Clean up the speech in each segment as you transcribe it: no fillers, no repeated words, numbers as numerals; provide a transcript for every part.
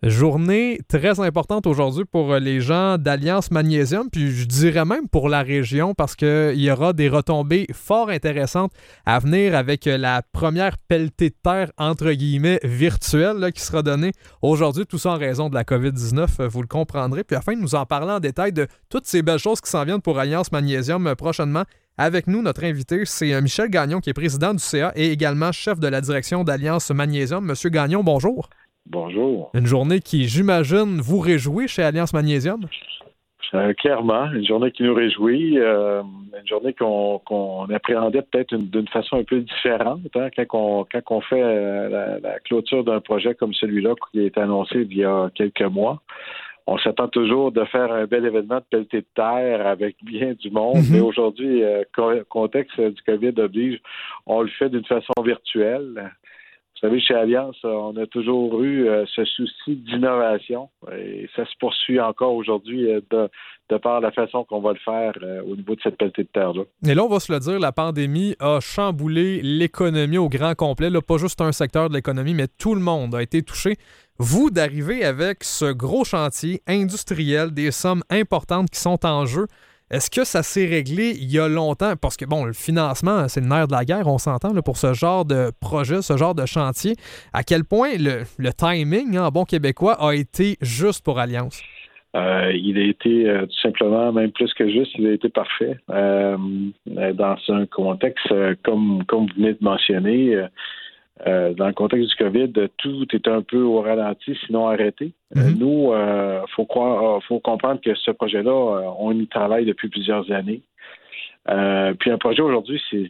Journée très importante aujourd'hui pour les gens d'Alliance Magnésium, puis je dirais même pour la région parce qu'il y aura des retombées fort intéressantes à venir avec la première pelletée de terre, entre guillemets, virtuelle là, qui sera donnée aujourd'hui, tout ça en raison de la COVID-19, vous le comprendrez. Puis afin de nous en parler en détail de toutes ces belles choses qui s'en viennent pour Alliance Magnésium prochainement, avec nous, notre invité, c'est Michel Gagnon, qui est président du CA et également chef de la direction d'Alliance Magnésium. Monsieur Gagnon, bonjour. Bonjour. Une journée qui, j'imagine, vous réjouit chez Alliance Magnésium? Clairement, une journée qui nous réjouit, une journée qu'on appréhendait peut-être d'une façon un peu différente hein, quand on fait la clôture d'un projet comme celui-là qui a été annoncé il y a quelques mois. On s'attend toujours de faire un bel événement de pelletée de terre avec bien du monde, mais aujourd'hui, contexte du COVID oblige, on le fait d'une façon virtuelle. Vous savez, chez Alliance, on a toujours eu ce souci d'innovation et ça se poursuit encore aujourd'hui de par la façon qu'on va le faire au niveau de cette pelletée de terre-là. Et là, on va se le dire, la pandémie a chamboulé l'économie au grand complet. Là, pas juste un secteur de l'économie, mais tout le monde a été touché. Vous, d'arriver avec ce gros chantier industriel, des sommes importantes qui sont en jeu, est-ce que ça s'est réglé il y a longtemps? Parce que, bon, le financement, c'est le nerf de la guerre, on s'entend, là, pour ce genre de projet, ce genre de chantier. À quel point le timing, en bon québécois, a été juste pour Alliance? Il a été tout simplement, même plus que juste, il a été parfait. Dans un contexte, comme vous venez de mentionner, dans le contexte du COVID, tout est un peu au ralenti, sinon arrêté. Nous, faut comprendre que ce projet-là, on y travaille depuis plusieurs années. Puis un projet aujourd'hui, il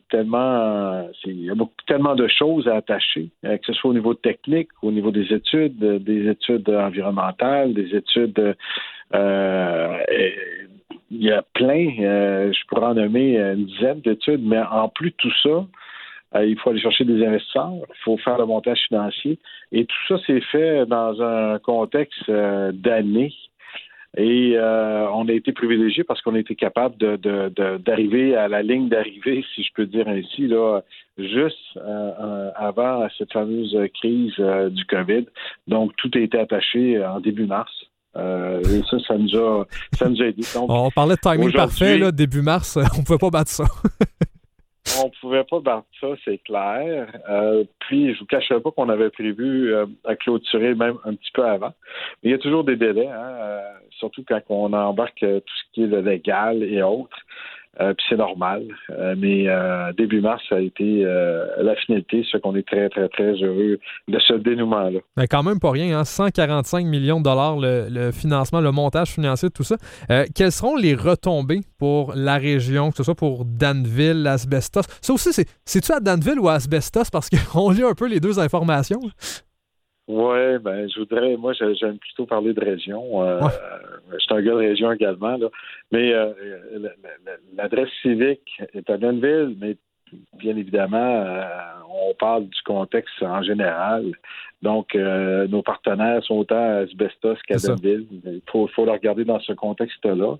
y a tellement de choses à attacher, que ce soit au niveau technique, au niveau des études environnementales, des études. Il y a plein, je pourrais en nommer une dizaine d'études, mais en plus de tout ça, il faut aller chercher des investisseurs, il faut faire le montage financier. Et tout ça, c'est fait dans un contexte d'années. Et on a été privilégiés parce qu'on a été capable d'arriver à la ligne d'arrivée, si je peux dire ainsi, là, juste avant cette fameuse crise du COVID. Donc, tout a été attaché en début mars. Et ça nous a aidé. Donc, on parlait de timing parfait, là, début mars, on ne pouvait pas battre ça. On ne pouvait pas battre ça, c'est clair. Puis, je ne vous cacherai pas qu'on avait prévu à clôturer même un petit peu avant. Mais il y a toujours des délais, surtout quand on embarque tout ce qui est le légal et autres. Puis c'est normal. Mais début mars, ça a été la finalité, ce qu'on est très, très, très heureux de ce dénouement-là. Mais quand même pas rien, hein? 145 millions de dollars le financement, le montage financier de tout ça. Quelles seront les retombées pour la région, que ce soit pour Danville, Asbestos? Ça aussi, c'est-tu à Danville ou à Asbestos? Parce qu'on lit un peu les deux informations. Oui, moi, j'aime plutôt parler de région. Je suis un gars de région également, là. Mais l'adresse civique est à Danville, mais bien évidemment, on parle du contexte en général. Donc, nos partenaires sont autant à Asbestos qu'à Danville. Il faut le regarder dans ce contexte-là.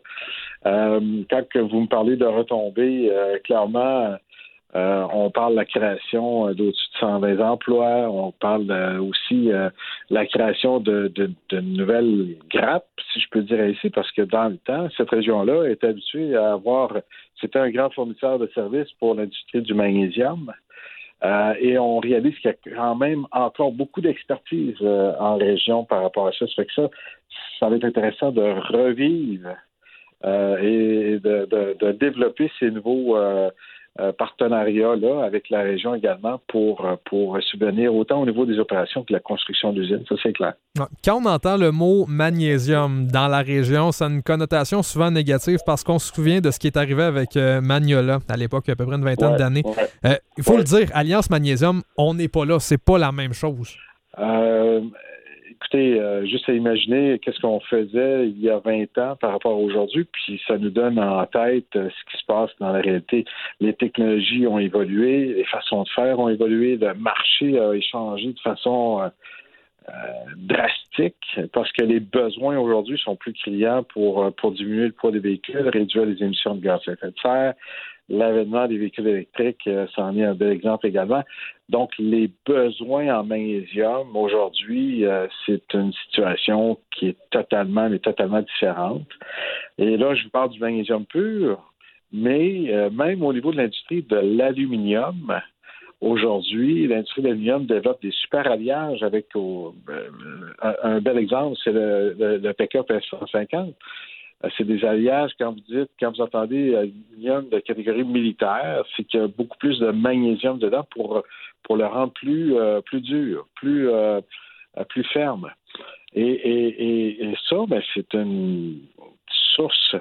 Quand que vous me parlez de retombées, clairement, on parle de la création d'au-dessus de 120 emplois. On parle aussi de la création de nouvelles grappes, si je peux dire ainsi, parce que dans le temps, cette région-là est habituée à avoir... C'était un grand fournisseur de services pour l'industrie du magnésium. Et on réalise qu'il y a quand même encore beaucoup d'expertise en région par rapport à ça. Ça fait que ça va être intéressant de revivre et de développer ces nouveaux... partenariat-là avec la région également pour subvenir autant au niveau des opérations que de la construction d'usines. Ça, c'est clair. Quand on entend le mot magnésium dans la région, ça a une connotation souvent négative parce qu'on se souvient de ce qui est arrivé avec Magnola à l'époque, il y a à peu près une vingtaine d'années. Il faut le dire, Alliance Magnésium, on n'est pas là. C'est pas la même chose. Écoutez, juste à imaginer qu'est-ce qu'on faisait il y a 20 ans par rapport à aujourd'hui, puis ça nous donne en tête ce qui se passe dans la réalité. Les technologies ont évolué, les façons de faire ont évolué, le marché a échangé de façon drastique parce que les besoins aujourd'hui sont plus criants pour diminuer le poids des véhicules, réduire les émissions de gaz à effet de serre. l'avènement des véhicules électriques, ça en est un bel exemple également. Donc, les besoins en magnésium, aujourd'hui, c'est une situation qui est totalement différente. Et là, je vous parle du magnésium pur, mais même au niveau de l'industrie de l'aluminium, aujourd'hui, l'industrie de l'aluminium développe des super alliages avec un bel exemple, c'est le pick-up F-150. C'est des alliages, quand vous entendez aluminium de catégorie militaire, c'est qu'il y a beaucoup plus de magnésium dedans pour le rendre plus dur, plus ferme. Et ça, c'est une source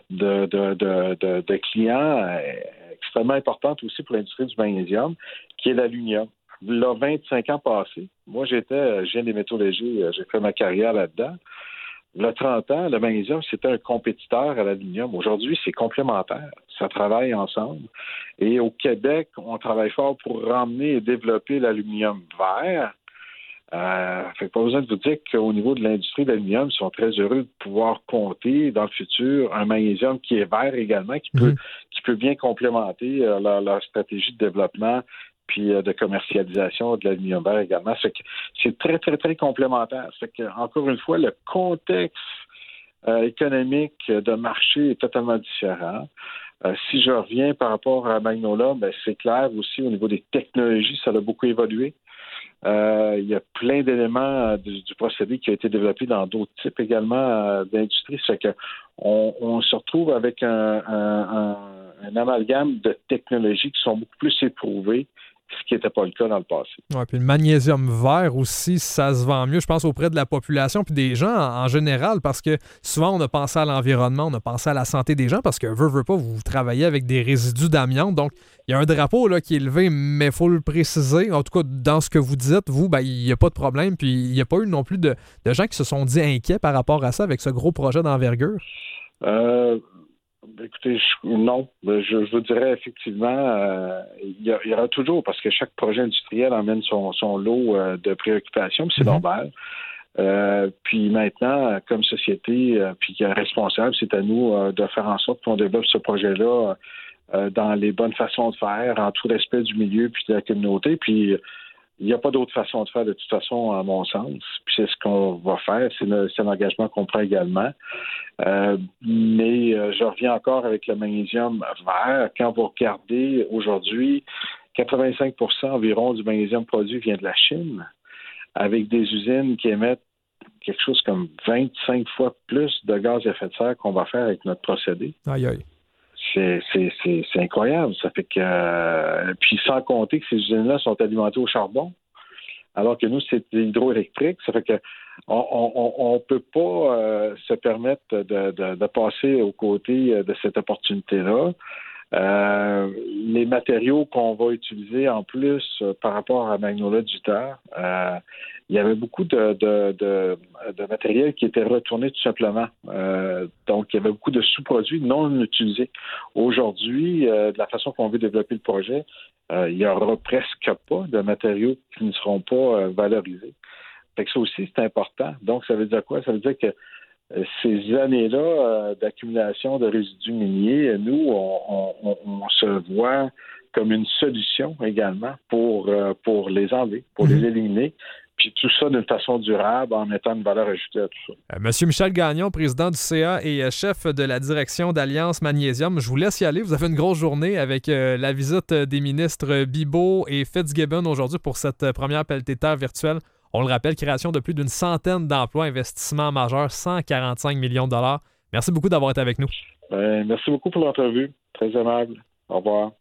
de clients extrêmement importante aussi pour l'industrie du magnésium, qui est l'aluminium. Là, 25 ans passés, moi, j'étais génie des métaux légers, j'ai fait ma carrière là-dedans. Là, 30 ans, le magnésium, c'était un compétiteur à l'aluminium. Aujourd'hui, c'est complémentaire. Ça travaille ensemble. Et au Québec, on travaille fort pour ramener et développer l'aluminium vert. Fait que pas besoin de vous dire qu'au niveau de l'industrie de l'aluminium, ils sont très heureux de pouvoir compter dans le futur un magnésium qui est vert également, qui peut bien complémenter leur stratégie de développement puis de commercialisation de l'aluminium vert également. C'est très, très, très complémentaire. Encore une fois, le contexte économique de marché est totalement différent. Si je reviens par rapport à Magnolia, c'est clair aussi au niveau des technologies, ça a beaucoup évolué. Il y a plein d'éléments du procédé qui a été développé dans d'autres types également d'industries. Ça fait qu'on se retrouve avec un amalgame de technologies qui sont beaucoup plus éprouvées, ce qui n'était pas le cas dans le passé. Ouais, puis le magnésium vert aussi, ça se vend mieux, je pense, auprès de la population puis des gens en général, parce que souvent, on a pensé à l'environnement, on a pensé à la santé des gens, parce que veut pas, vous travaillez avec des résidus d'amiante, donc il y a un drapeau là, qui est levé, mais il faut le préciser. En tout cas, dans ce que vous dites, vous, il n'y a pas de problème, puis il n'y a pas eu non plus de gens qui se sont dit inquiets par rapport à ça avec ce gros projet d'envergure? Écoutez, non. Je vous dirais effectivement, il y aura toujours, parce que chaque projet industriel emmène son lot de préoccupations, puis c'est normal. Puis maintenant, comme société, puis responsable, c'est à nous de faire en sorte qu'on développe ce projet-là dans les bonnes façons de faire, en tout respect du milieu puis de la communauté. Puis il n'y a pas d'autre façon de faire de toute façon, à mon sens. Puis c'est ce qu'on va faire. C'est l'engagement qu'on prend également. Mais je reviens encore avec le magnésium vert. Quand vous regardez aujourd'hui, 85% environ du magnésium produit vient de la Chine, avec des usines qui émettent quelque chose comme 25 fois plus de gaz à effet de serre qu'on va faire avec notre procédé. Aïe, aïe. C'est incroyable. Ça fait que puis sans compter que ces usines-là sont alimentées au charbon, alors que nous, c'est hydroélectrique. Ça fait que on peut pas se permettre de passer aux côtés de cette opportunité-là. Les matériaux qu'on va utiliser en plus par rapport à Magnolia Jupiter, il y avait beaucoup de matériel qui était retourné tout simplement. Donc, il y avait beaucoup de sous-produits non utilisés. Aujourd'hui, de la façon qu'on veut développer le projet, il n'y aura presque pas de matériaux qui ne seront pas valorisés. Fait que ça aussi, c'est important. Donc, ça veut dire quoi? Ça veut dire que ces années-là d'accumulation de résidus miniers, nous, on se voit comme une solution également pour les enlever, pour les éliminer. Puis tout ça d'une façon durable en mettant une valeur ajoutée à tout ça. Monsieur Michel Gagnon, président du CA et chef de la direction d'Alliance Magnésium, je vous laisse y aller. Vous avez une grosse journée avec la visite des ministres Bibeau et Fitzgibbon aujourd'hui pour cette première pelletée de terre virtuelle. On le rappelle, création de plus d'une centaine d'emplois, investissement majeur, 145 millions de dollars. Merci beaucoup d'avoir été avec nous. Merci beaucoup pour l'entrevue. Très aimable. Au revoir.